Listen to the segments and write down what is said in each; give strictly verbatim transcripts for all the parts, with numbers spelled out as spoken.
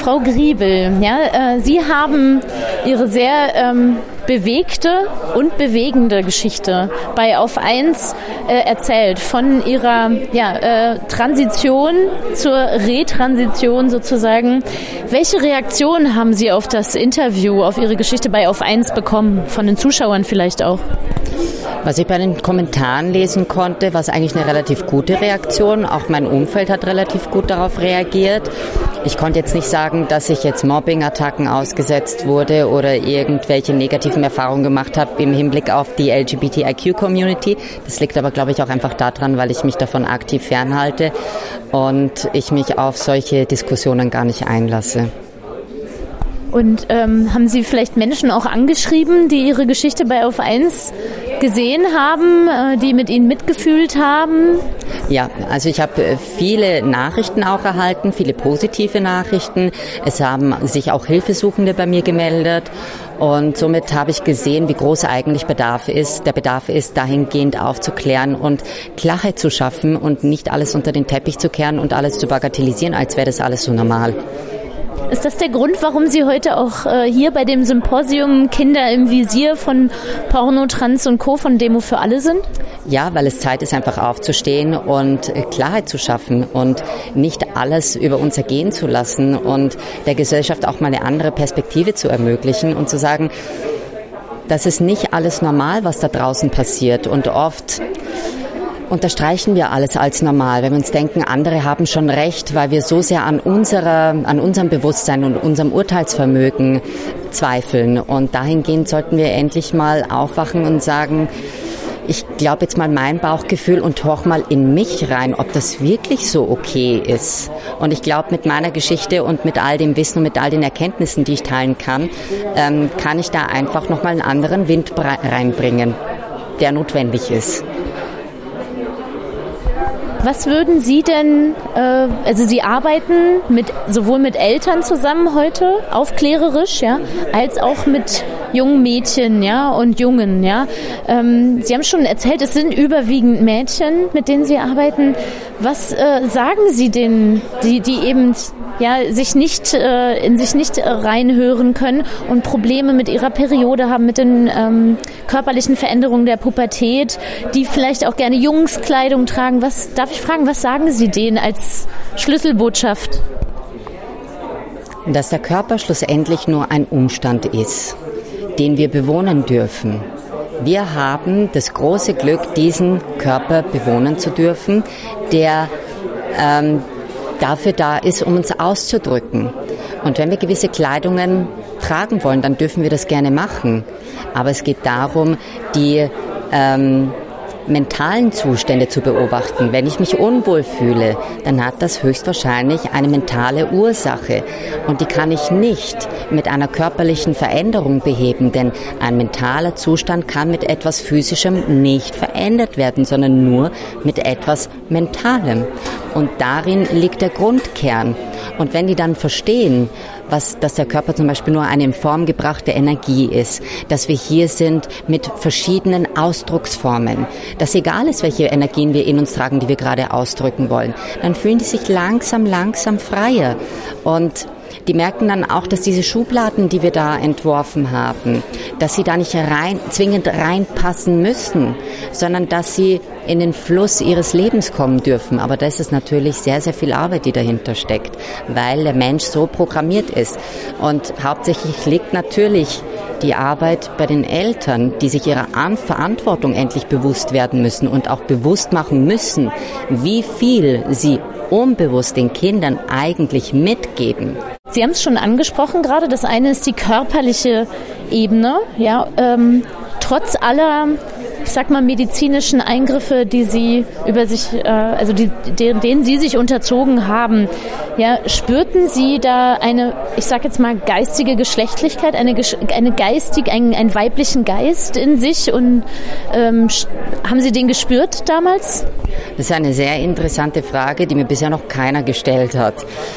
Frau Griebel, ja, äh, Sie haben Ihre sehr ähm, bewegte und bewegende Geschichte bei Auf eins äh, erzählt, von Ihrer ja, äh, Transition zur Retransition sozusagen. Welche Reaktionen haben Sie auf das Interview, auf Ihre Geschichte bei Auf eins bekommen, von den Zuschauern vielleicht auch? Was ich bei den Kommentaren lesen konnte, war es eigentlich eine relativ gute Reaktion. Auch mein Umfeld hat relativ gut darauf reagiert. Ich konnte jetzt nicht sagen, dass ich jetzt Mobbing-Attacken ausgesetzt wurde oder irgendwelche negativen Erfahrungen gemacht habe im Hinblick auf die L G B T I Q-Community. Das liegt aber, glaube ich, auch einfach daran, weil ich mich davon aktiv fernhalte und ich mich auf solche Diskussionen gar nicht einlasse. Und ähm, haben Sie vielleicht Menschen auch angeschrieben, die Ihre Geschichte bei Auf eins gesehen haben, äh, die mit Ihnen mitgefühlt haben? Ja, also ich habe viele Nachrichten auch erhalten, viele positive Nachrichten. Es haben sich auch Hilfesuchende bei mir gemeldet. Und somit habe ich gesehen, wie groß eigentlich Bedarf ist. Der Bedarf ist, dahingehend aufzuklären und Klarheit zu schaffen und nicht alles unter den Teppich zu kehren und alles zu bagatellisieren, als wäre das alles so normal. Ist das der Grund, warum Sie heute auch äh, hier bei dem Symposium Kinder im Visier von Porno, Trans und Co. von Demo für alle sind? Ja, weil es Zeit ist, einfach aufzustehen und Klarheit zu schaffen und nicht alles über uns ergehen zu lassen und der Gesellschaft auch mal eine andere Perspektive zu ermöglichen und zu sagen, das ist nicht alles normal, was da draußen passiert. Und oft unterstreichen wir alles als normal, wenn wir uns denken, andere haben schon recht, weil wir so sehr an unserer, an unserem Bewusstsein und unserem Urteilsvermögen zweifeln. Und dahingehend sollten wir endlich mal aufwachen und sagen, ich glaube jetzt mal mein Bauchgefühl und horch mal in mich rein, ob das wirklich so okay ist. Und ich glaube, mit meiner Geschichte und mit all dem Wissen und mit all den Erkenntnissen, die ich teilen kann, ähm, kann ich da einfach nochmal einen anderen Wind reinbringen, der notwendig ist. Was würden Sie denn, äh, also Sie arbeiten mit sowohl mit Eltern zusammen heute, aufklärerisch, ja, als auch mit jungen Mädchen, ja, und Jungen, ja. Ähm, Sie haben schon erzählt, es sind überwiegend Mädchen, mit denen Sie arbeiten. Was äh, sagen Sie denen, die, die eben ja sich nicht äh, in sich nicht äh, reinhören können und Probleme mit ihrer Periode haben, mit den ähm, körperlichen Veränderungen der Pubertät, die vielleicht auch gerne Jungskleidung tragen? Was darf ich fragen, was sagen Sie denen als Schlüsselbotschaft? Dass der Körper schlussendlich nur ein Umstand ist, den wir bewohnen dürfen. Wir haben das große Glück, diesen Körper bewohnen zu dürfen, der ähm, dafür da ist, um uns auszudrücken. Und wenn wir gewisse Kleidungen tragen wollen, dann dürfen wir das gerne machen. Aber es geht darum, die ähm, mentalen Zustände zu beobachten. Wenn ich mich unwohl fühle, dann hat das höchstwahrscheinlich eine mentale Ursache. Und die kann ich nicht mit einer körperlichen Veränderung beheben, denn ein mentaler Zustand kann mit etwas Physischem nicht verändert werden, sondern nur mit etwas Mentalem. Und darin liegt der Grundkern. Und wenn die dann verstehen, was, dass der Körper zum Beispiel nur eine in Form gebrachte Energie ist, dass wir hier sind mit verschiedenen Ausdrucksformen, dass egal ist, welche Energien wir in uns tragen, die wir gerade ausdrücken wollen, dann fühlen die sich langsam, langsam freier. Und die merken dann auch, dass diese Schubladen, die wir da entworfen haben, dass sie da nicht rein, zwingend reinpassen müssen, sondern dass sie in den Fluss ihres Lebens kommen dürfen. Aber das ist natürlich sehr, sehr viel Arbeit, die dahinter steckt, weil der Mensch so programmiert ist. Und hauptsächlich liegt natürlich die Arbeit bei den Eltern, die sich ihrer Verantwortung endlich bewusst werden müssen und auch bewusst machen müssen, wie viel sie unbewusst den Kindern eigentlich mitgeben. Sie haben es schon angesprochen gerade, das eine ist die körperliche Ebene, ja, ähm, trotz aller, ich sag mal, medizinischen Eingriffe, die Sie über sich, äh, also die, denen, denen Sie sich unterzogen haben, ja, spürten Sie da eine, ich sag jetzt mal, geistige Geschlechtlichkeit, eine, eine geistig, einen, einen weiblichen Geist in sich und ähm, haben Sie den gespürt damals? Das ist eine sehr interessante Frage, die mir bisher noch keiner gestellt hat.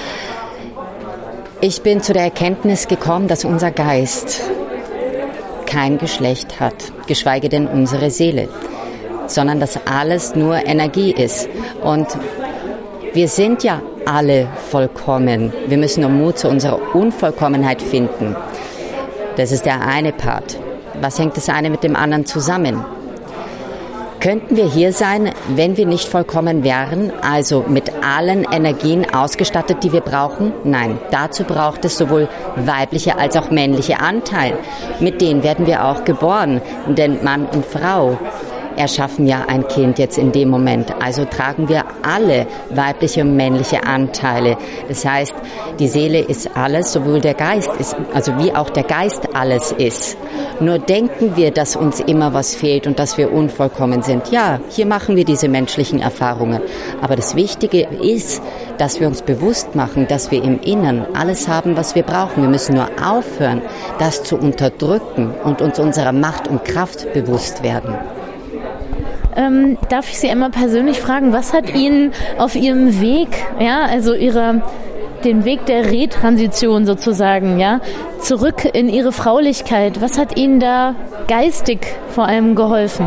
Ich bin zu der Erkenntnis gekommen, dass unser Geist kein Geschlecht hat, geschweige denn unsere Seele, sondern dass alles nur Energie ist. Und wir sind ja alle vollkommen. Wir müssen nur Mut zu unserer Unvollkommenheit finden. Das ist der eine Part. Was hängt das eine mit dem anderen zusammen? Könnten wir hier sein, wenn wir nicht vollkommen wären, also mit allen Energien ausgestattet, die wir brauchen? Nein, dazu braucht es sowohl weibliche als auch männliche Anteile. Mit denen werden wir auch geboren, denn Mann und Frau erschaffen ja ein Kind jetzt in dem Moment. Also tragen wir alle weibliche und männliche Anteile. Das heißt, die Seele ist alles, sowohl der Geist ist, also wie auch der Geist alles ist. Nur denken wir, dass uns immer was fehlt und dass wir unvollkommen sind. Ja, hier machen wir diese menschlichen Erfahrungen. Aber das Wichtige ist, dass wir uns bewusst machen, dass wir im Innern alles haben, was wir brauchen. Wir müssen nur aufhören, das zu unterdrücken und uns unserer Macht und Kraft bewusst werden. Ähm, darf ich Sie einmal persönlich fragen, was hat Ihnen auf Ihrem Weg, ja, also Ihrer, den Weg der Retransition sozusagen, ja, zurück in Ihre Fraulichkeit, was hat Ihnen da geistig vor allem geholfen?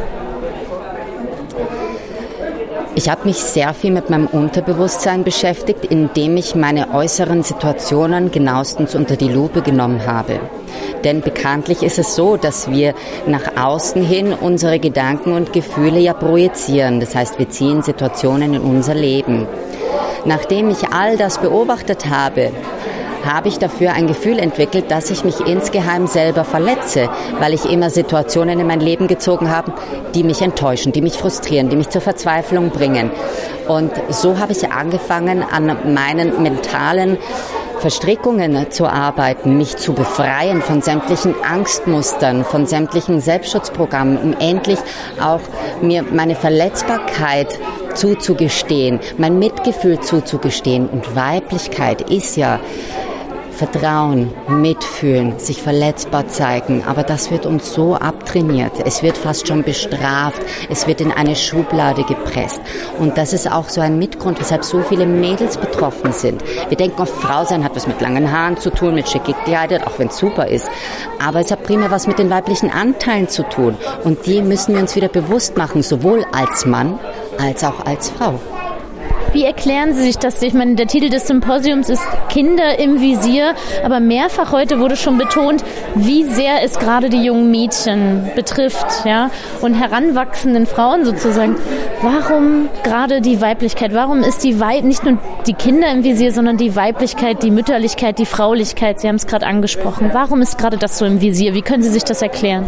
Ich habe mich sehr viel mit meinem Unterbewusstsein beschäftigt, indem ich meine äußeren Situationen genauestens unter die Lupe genommen habe. Denn bekanntlich ist es so, dass wir nach außen hin unsere Gedanken und Gefühle ja projizieren. Das heißt, wir ziehen Situationen in unser Leben. Nachdem ich all das beobachtet habe, habe ich dafür ein Gefühl entwickelt, dass ich mich insgeheim selber verletze, weil ich immer Situationen in mein Leben gezogen habe, die mich enttäuschen, die mich frustrieren, die mich zur Verzweiflung bringen. Und so habe ich angefangen, an meinen mentalen Verstrickungen zu arbeiten, mich zu befreien von sämtlichen Angstmustern, von sämtlichen Selbstschutzprogrammen, um endlich auch mir meine Verletzbarkeit zuzugestehen, mein Mitgefühl zuzugestehen. Und Weiblichkeit ist ja Vertrauen, mitfühlen, sich verletzbar zeigen, aber das wird uns so abtrainiert. Es wird fast schon bestraft, es wird in eine Schublade gepresst. Und das ist auch so ein Mitgrund, weshalb so viele Mädels betroffen sind. Wir denken oft, Frau sein hat was mit langen Haaren zu tun, mit schick gekleidet, auch wenn es super ist. Aber es hat primär was mit den weiblichen Anteilen zu tun. Und die müssen wir uns wieder bewusst machen, sowohl als Mann als auch als Frau. Wie erklären Sie sich das? Ich meine, der Titel des Symposiums ist Kinder im Visier, aber mehrfach heute wurde schon betont, wie sehr es gerade die jungen Mädchen betrifft, ja, und heranwachsenden Frauen sozusagen. Warum gerade die Weiblichkeit? Warum ist die Weib nicht nur die Kinder im Visier, sondern die Weiblichkeit, die Mütterlichkeit, die Fraulichkeit? Sie haben es gerade angesprochen. Warum ist gerade das so im Visier? Wie können Sie sich das erklären?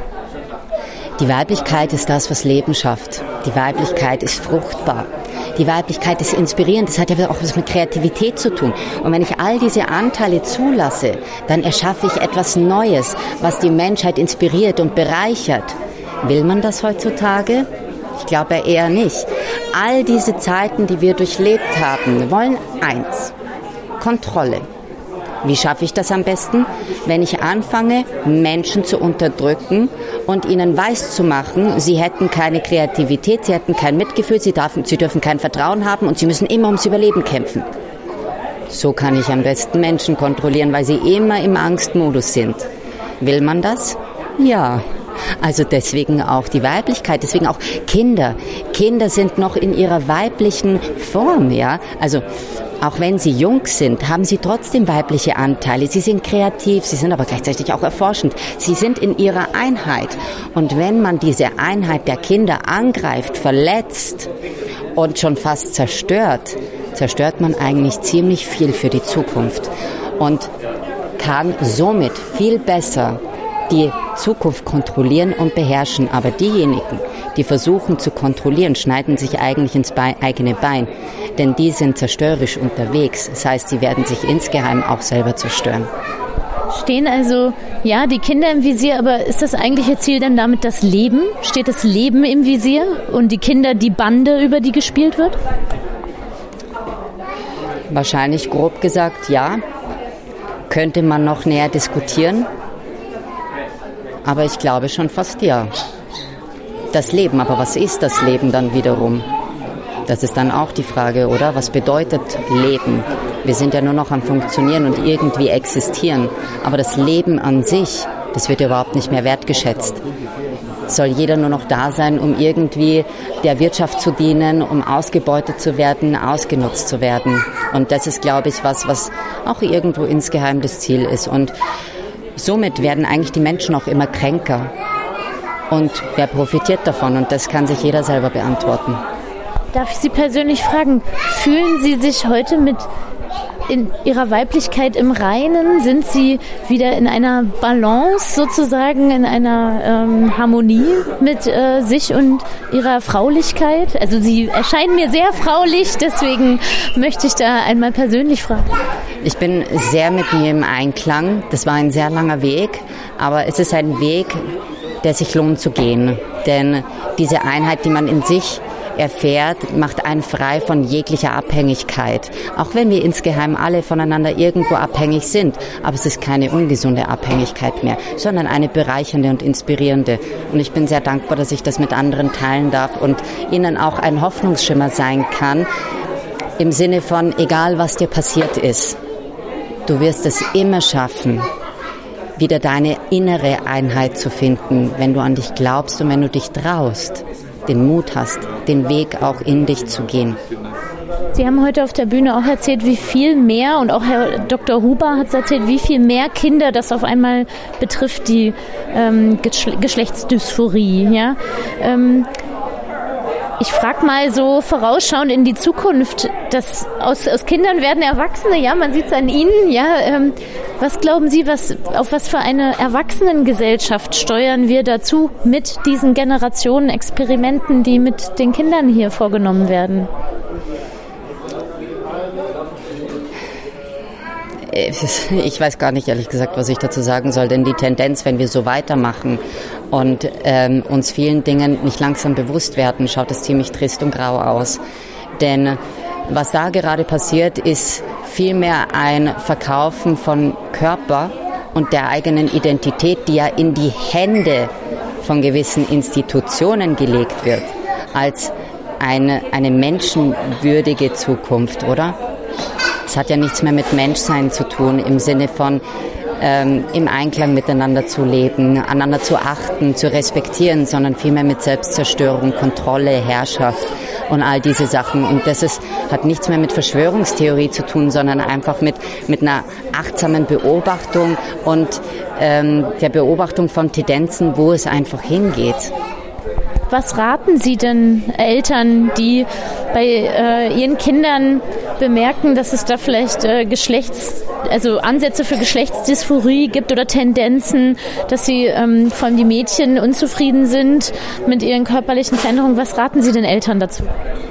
Die Weiblichkeit ist das, was Leben schafft. Die Weiblichkeit ist fruchtbar. Die Weiblichkeit ist inspirierend, das hat ja auch was mit Kreativität zu tun. Und wenn ich all diese Anteile zulasse, dann erschaffe ich etwas Neues, was die Menschheit inspiriert und bereichert. Will man das heutzutage? Ich glaube eher nicht. All diese Zeiten, die wir durchlebt haben, wollen eins: Kontrolle. Wie schaffe ich das am besten? Wenn ich anfange, Menschen zu unterdrücken und ihnen weiszumachen, sie hätten keine Kreativität, sie hätten kein Mitgefühl, sie dürfen, sie dürfen kein Vertrauen haben und sie müssen immer ums Überleben kämpfen. So kann ich am besten Menschen kontrollieren, weil sie immer im Angstmodus sind. Will man das? Ja. Also deswegen auch die Weiblichkeit, deswegen auch Kinder. Kinder sind noch in ihrer weiblichen Form, ja. Also auch wenn sie jung sind, haben sie trotzdem weibliche Anteile. Sie sind kreativ, sie sind aber gleichzeitig auch erforschend. Sie sind in ihrer Einheit. Und wenn man diese Einheit der Kinder angreift, verletzt und schon fast zerstört, zerstört man eigentlich ziemlich viel für die Zukunft und kann somit viel besser die Zukunft kontrollieren und beherrschen. Aber diejenigen, die versuchen zu kontrollieren, schneiden sich eigentlich ins Bein, eigene Bein. Denn die sind zerstörerisch unterwegs. Das heißt, sie werden sich insgeheim auch selber zerstören. Stehen also, ja, die Kinder im Visier, aber ist das eigentliche Ziel denn damit das Leben? Steht das Leben im Visier und die Kinder die Bande, über die gespielt wird? Wahrscheinlich grob gesagt, ja. Könnte man noch näher diskutieren. Aber ich glaube schon fast ja. Das Leben, aber was ist das Leben dann wiederum? Das ist dann auch die Frage, oder? Was bedeutet Leben? Wir sind ja nur noch am Funktionieren und irgendwie existieren. Aber das Leben an sich, das wird ja überhaupt nicht mehr wertgeschätzt. soll jeder nur noch da sein, um irgendwie der Wirtschaft zu dienen, um ausgebeutet zu werden, ausgenutzt zu werden. Und das ist, glaube ich, was, was auch irgendwo insgeheim das Ziel ist. Und somit werden eigentlich die Menschen auch immer kränker. Und wer profitiert davon? Und das kann sich jeder selber beantworten. Darf ich Sie persönlich fragen, fühlen Sie sich heute mit in Ihrer Weiblichkeit im Reinen? Sind Sie wieder in einer Balance sozusagen, in einer ähm, Harmonie mit äh, sich und Ihrer Fraulichkeit? Also Sie erscheinen mir sehr fraulich, deswegen möchte ich da einmal persönlich fragen. Ich bin sehr mit mir im Einklang. Das war ein sehr langer Weg, aber es ist ein Weg, der sich lohnt zu gehen. Denn diese Einheit, die man in sich erfährt, macht einen frei von jeglicher Abhängigkeit. Auch wenn wir insgeheim alle voneinander irgendwo abhängig sind. Aber es ist keine ungesunde Abhängigkeit mehr, sondern eine bereichernde und inspirierende. Und ich bin sehr dankbar, dass ich das mit anderen teilen darf und ihnen auch ein Hoffnungsschimmer sein kann. Im Sinne von, egal was dir passiert ist, du wirst es immer schaffen, wieder deine innere Einheit zu finden, wenn du an dich glaubst und wenn du dich traust, den Mut hast, den Weg auch in dich zu gehen. Sie haben heute auf der Bühne auch erzählt, wie viel mehr, und auch Herr Doktor Huber hat es erzählt, wie viel mehr Kinder das auf einmal betrifft, die ähm, Geschle- Geschlechtsdysphorie. Ja? Ähm, ich frage mal so vorausschauend in die Zukunft, dass aus, aus Kindern werden Erwachsene, ja, man sieht es an Ihnen, ja. Ähm, was glauben Sie, was, auf was für eine Erwachsenengesellschaft steuern wir dazu mit diesen Generationenexperimenten, die mit den Kindern hier vorgenommen werden? Ich weiß gar nicht, ehrlich gesagt, was ich dazu sagen soll, denn die Tendenz, wenn wir so weitermachen und ähm, uns vielen Dingen nicht langsam bewusst werden, schaut es ziemlich trist und grau aus. Denn was da gerade passiert, ist vielmehr ein Verkaufen von Körper und der eigenen Identität, die ja in die Hände von gewissen Institutionen gelegt wird, als eine, eine menschenwürdige Zukunft, oder? Es hat ja nichts mehr mit Menschsein zu tun, im Sinne von ähm, im Einklang miteinander zu leben, einander zu achten, zu respektieren, sondern vielmehr mit Selbstzerstörung, Kontrolle, Herrschaft und all diese Sachen. Und das ist, hat nichts mehr mit Verschwörungstheorie zu tun, sondern einfach mit, mit einer achtsamen Beobachtung und ähm, der Beobachtung von Tendenzen, wo es einfach hingeht. Was raten Sie denn Eltern, die bei äh, ihren Kindern bemerken, dass es da vielleicht äh, Geschlechts, also Ansätze für Geschlechtsdysphorie gibt oder Tendenzen, dass sie ähm, vor allem die Mädchen unzufrieden sind mit ihren körperlichen Veränderungen? Was raten Sie den Eltern dazu?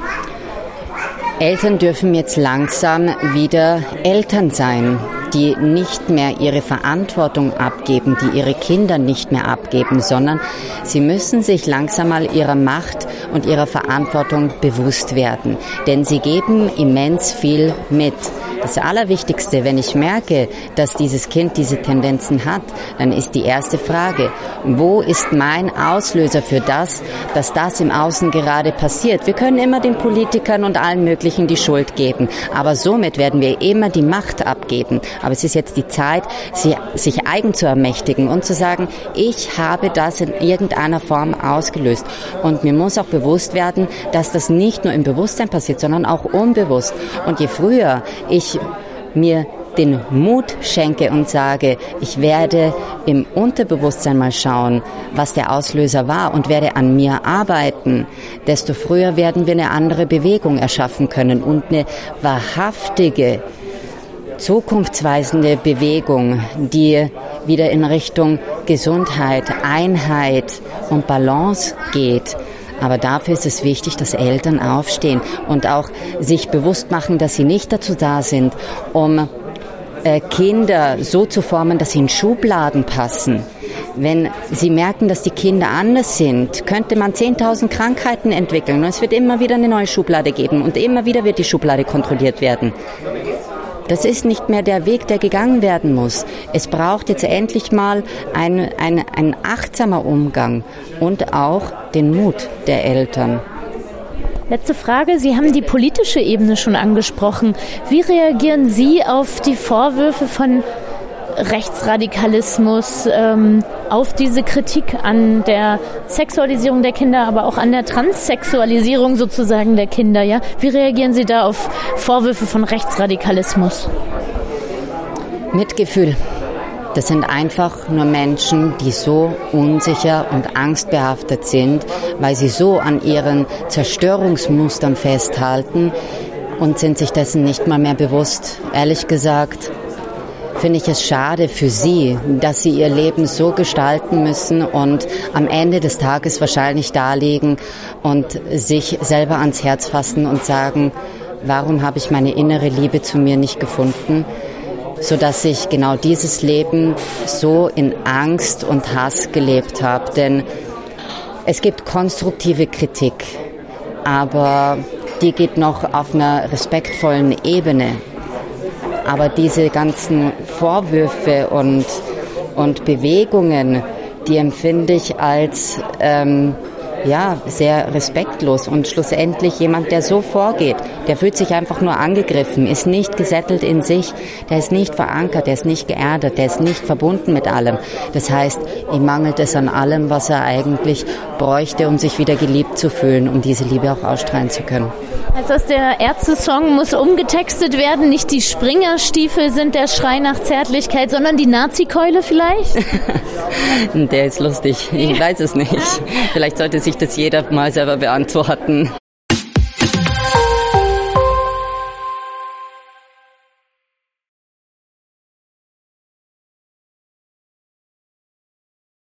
Eltern dürfen jetzt langsam wieder Eltern sein, die nicht mehr ihre Verantwortung abgeben, die ihre Kinder nicht mehr abgeben, sondern sie müssen sich langsam mal ihrer Macht und ihrer Verantwortung bewusst werden. Denn sie geben immens viel mit. Das Allerwichtigste, wenn ich merke, dass dieses Kind diese Tendenzen hat, dann ist die erste Frage, wo ist mein Auslöser für das, dass das im Außen gerade passiert? Wir können immer den Politikern und allen möglichen die Schuld geben, aber somit werden wir immer die Macht abgeben. Aber es ist jetzt die Zeit, sie, sich eigen zu ermächtigen und zu sagen, ich habe das in irgendeiner Form ausgelöst. Und mir muss auch bewusst werden, dass das nicht nur im Bewusstsein passiert, sondern auch unbewusst. Und je früher ich mir den Mut schenke und sage, ich werde im Unterbewusstsein mal schauen, was der Auslöser war und werde an mir arbeiten, desto früher werden wir eine andere Bewegung erschaffen können und eine wahrhaftige, zukunftsweisende Bewegung, die wieder in Richtung Gesundheit, Einheit und Balance geht. Aber dafür ist es wichtig, dass Eltern aufstehen und auch sich bewusst machen, dass sie nicht dazu da sind, um äh, Kinder so zu formen, dass sie in Schubladen passen. Wenn sie merken, dass die Kinder anders sind, könnte man zehntausend Krankheiten entwickeln und es wird immer wieder eine neue Schublade geben und immer wieder wird die Schublade kontrolliert werden. Das ist nicht mehr der Weg, der gegangen werden muss. Es braucht jetzt endlich mal ein, ein, ein achtsamer Umgang und auch den Mut der Eltern. Letzte Frage. Sie haben die politische Ebene schon angesprochen. Wie reagieren Sie auf die Vorwürfe von Rechtsradikalismus, ähm, auf diese Kritik an der Sexualisierung der Kinder, aber auch an der Transsexualisierung sozusagen der Kinder. Ja? Wie reagieren Sie da auf Vorwürfe von Rechtsradikalismus? Mitgefühl. Das sind einfach nur Menschen, die so unsicher und angstbehaftet sind, weil sie so an ihren Zerstörungsmustern festhalten und sind sich dessen nicht mal mehr bewusst. Ehrlich gesagt finde ich es schade für sie, dass sie ihr Leben so gestalten müssen und am Ende des Tages wahrscheinlich da liegen und sich selber ans Herz fassen und sagen, warum habe ich meine innere Liebe zu mir nicht gefunden? Sodass ich genau dieses Leben so in Angst und Hass gelebt habe. Denn es gibt konstruktive Kritik, aber die geht noch auf einer respektvollen Ebene. Aber diese ganzen Vorwürfe und, und Bewegungen, die empfinde ich als ähm, ja, sehr respektlos und schlussendlich jemand, der so vorgeht, der fühlt sich einfach nur angegriffen, ist nicht gesettelt in sich, der ist nicht verankert, der ist nicht geerdet, der ist nicht verbunden mit allem. Das heißt, ihm mangelt es an allem, was er eigentlich bräuchte, um sich wieder geliebt zu fühlen, um diese Liebe auch ausstrahlen zu können. Das heißt, der Ärzte-Song muss umgetextet werden, nicht die Springerstiefel sind der Schrei nach Zärtlichkeit, sondern die Nazi-Keule vielleicht? Der ist lustig, ich weiß es nicht. Vielleicht sollte sich das jeder mal selber beantworten.